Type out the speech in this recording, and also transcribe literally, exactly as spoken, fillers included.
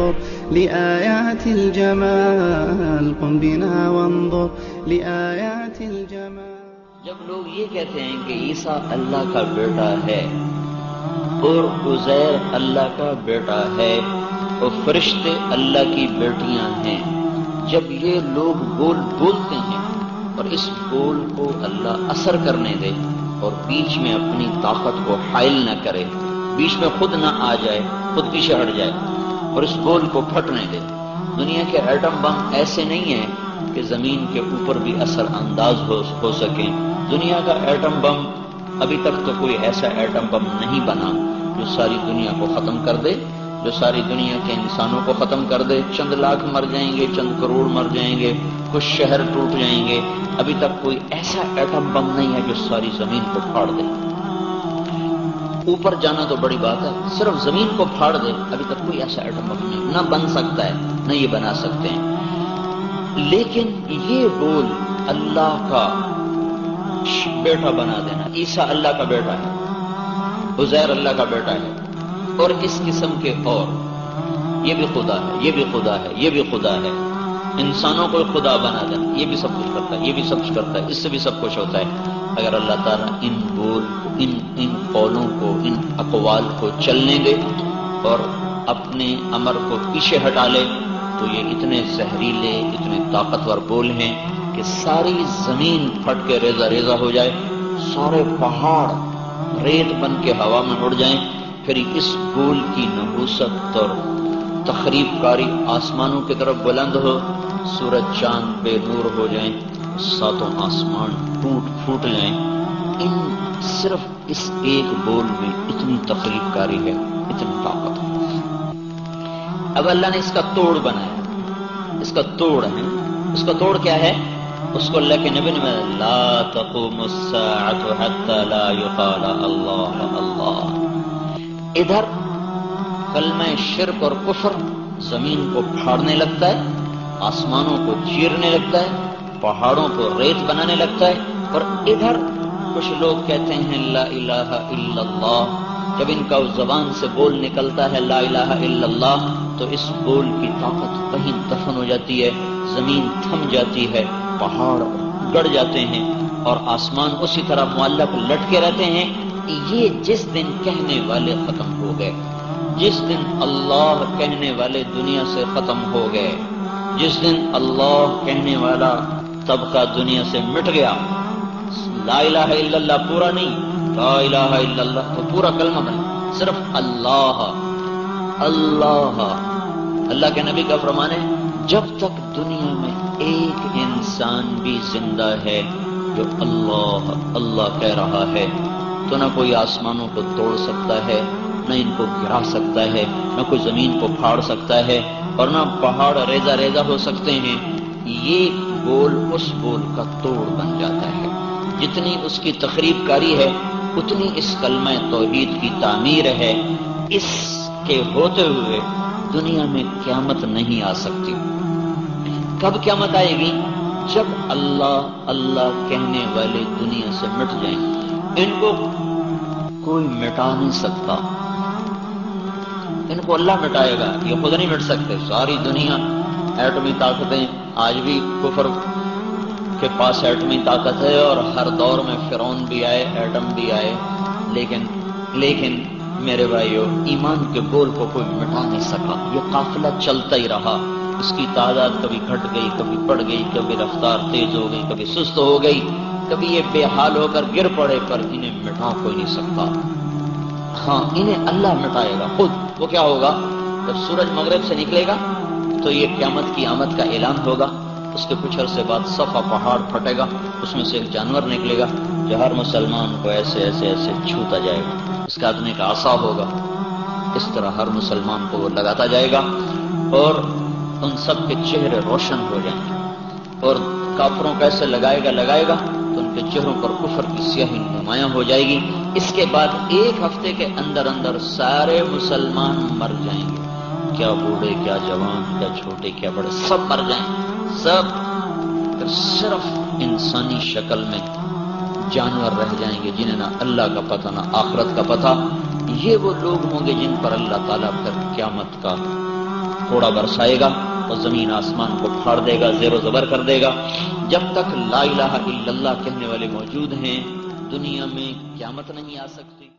وانظر لآيات الجمال قم بنا وانظر لآيات الجمال. جب لوگ یہ کہتے ہیں کہ عیسیٰ اللہ کا بیٹا ہے اور عزیر اللہ کا بیٹا ہے اور فرشتے اللہ کی بیٹیاں ہیں، جب یہ لوگ بول بولتے ہیں اور اس بول کو اللہ اثر کرنے دے اور بیچ میں اپنی طاقت کو حائل نہ کرے، بیچ میں خود نہ آ جائے، خود پیچھے ہٹ جائے اور اس بول کو پھٹنے دے. دنیا کے ایٹم بم ایسے نہیں ہیں کہ زمین کے اوپر بھی اثر انداز ہو, ہو سکیں. دنیا کا ایٹم بم ابھی تک تو کوئی ایسا ایٹم بم نہیں بنا جو ساری دنیا کو ختم کر دے، جو ساری دنیا کے انسانوں کو ختم کر دے. چند لاکھ مر جائیں گے، چند کروڑ مر جائیں گے، کچھ شہر ٹوٹ جائیں گے. ابھی تک کوئی ایسا ایٹم بم نہیں ہے جو ساری زمین کو پھاڑ دے. اوپر جانا تو بڑی بات ہے، صرف زمین کو پھاڑ دے ابھی تک کوئی ایسا ایٹم بم نہیں، نہ بن سکتا ہے، نہ یہ بنا سکتے ہیں. لیکن یہ بول اللہ کا بیٹا بنا دینا، عیسیٰ اللہ کا بیٹا ہے، عزیر اللہ کا بیٹا ہے اور اس قسم کے اور یہ بھی خدا ہے، یہ بھی خدا ہے، یہ بھی خدا ہے، انسانوں کو خدا بنا دینا، یہ بھی سب کچھ کرتا ہے، یہ بھی سب کچھ کرتا ہے، اس سے بھی سب کچھ ہوتا ہے. اگر اللہ تعالیٰ ان بول ان ان قولوں کو، ان اقوال کو چلنے دے اور اپنے امر کو پیچھے ہٹا لے تو یہ اتنے زہریلے، اتنے طاقتور بول ہیں کہ ساری زمین پھٹ کے ریزہ ریزہ ہو جائے، سارے پہاڑ ریت بن کے ہوا میں اڑ جائیں. پھر اس بول کی نحوست اور تخریب کاری آسمانوں کی طرف بلند ہو، سورج چاند بے نور ہو جائیں، ساتوں آسمان ٹوٹ پھوٹ جائیں. ان صرف اس ایک بول میں اتنی تخریب کاری ہے، اتنی طاقت ہے. اب اللہ نے اس کا توڑ بنایا، اس کا توڑ ہے. اس کا توڑ کیا ہے؟ اس کو اللہ کے نبی نے لا تقوم الساعة حتى لا يقال اللہ اللہ. ادھر کلمہ شرک اور کفر زمین کو پھاڑنے لگتا ہے، آسمانوں کو چیرنے لگتا ہے، پہاڑوں کو ریت بنانے لگتا ہے. اور ادھر کچھ لوگ کہتے ہیں لا الہ الا اللہ. جب ان کا زبان سے بول نکلتا ہے لا الہ الا اللہ تو اس بول کی طاقت کہیں دفن ہو جاتی ہے، زمین تھم جاتی ہے، پہاڑ گڑ جاتے ہیں اور آسمان اسی طرح معلق لٹکے رہتے ہیں. یہ جس دن کہنے والے ختم ہو گئے، جس دن اللہ کہنے والے دنیا سے ختم ہو گئے، جس دن اللہ کہنے والا طبقہ دنیا سے مٹ گیا، لا الہ الا اللہ پورا نہیں، لا الہ الا اللہ تو پورا کلمہ بنا، صرف اللہ اللہ. اللہ کے نبی کا فرمان ہے جب تک دنیا میں ایک انسان بھی زندہ ہے جو اللہ اللہ کہہ رہا ہے تو نہ کوئی آسمانوں کو توڑ سکتا ہے، نہ ان کو گرا سکتا ہے، نہ کوئی زمین کو پھاڑ سکتا ہے اور نہ پہاڑ ریزہ ریزہ ہو سکتے ہیں. یہ بول اس بول کا توڑ بن جاتا ہے. جتنی اس کی تخریب کاری ہے اتنی اس کلمہ توحید کی تعمیر ہے. اس کے ہوتے ہوئے دنیا میں قیامت نہیں آ سکتی. کب قیامت آئے گی؟ جب اللہ اللہ کہنے والے دنیا سے مٹ جائیں. ان کو کوئی مٹا نہیں سکتا، ان کو اللہ مٹائے گا، یہ خود نہیں مٹ سکتے. ساری دنیا ایٹمی طاقتیں، آج بھی کفر کے پاس ایٹمی طاقت ہے اور ہر دور میں فرعون بھی آئے، ایٹم بھی آئے، لیکن لیکن میرے بھائیو ایمان کے بول کو کوئی مٹا نہیں سکا. یہ قافلہ چلتا ہی رہا. اس کی تعداد کبھی گھٹ گئی، کبھی بڑھ گئی، کبھی رفتار تیز ہو گئی، کبھی سست ہو گئی، کبھی یہ بے حال ہو کر گر پڑے، پر انہیں مٹا کوئی نہیں سکتا. ہاں انہیں اللہ مٹائے گا خود. وہ کیا ہوگا؟ جب سورج مغرب سے نکلے گا تو یہ قیامت کی آمد کا اعلان ہوگا. اس کے کچھ عرصے بعد صفا پہاڑ پھٹے گا، اس میں سے ایک جانور نکلے گا جو ہر مسلمان کو ایسے ایسے ایسے چھوتا جائے گا. اس کا آدمی کا عصا ہوگا، اس طرح ہر مسلمان کو وہ لگاتا جائے گا اور ان سب کے چہرے روشن ہو جائیں گے. اور کافروں کا ایسے لگائے گا لگائے گا تو ان کے چہروں پر کفر کی سیاہی نمایاں ہو جائے گی. اس کے بعد ایک ہفتے کے اندر اندر سارے مسلمان مر جائیں گے، کیا بوڑھے، کیا جوان، کیا چھوٹے، کیا بڑے، سب مر جائیں گے سب. پھر صرف انسانی شکل میں جانور رہ جائیں گے جنہیں نہ اللہ کا پتہ نہ آخرت کا پتہ. یہ وہ لوگ ہوں گے جن پر اللہ تعالیٰ پھر قیامت کا تھوڑا برسائے گا تو زمین آسمان کو پھاڑ دے گا، زیر و زبر کر دے گا۔ جب تک لا الہ الا اللہ کہنے والے موجود ہیں دنیا میں قیامت نہیں آ سکتی۔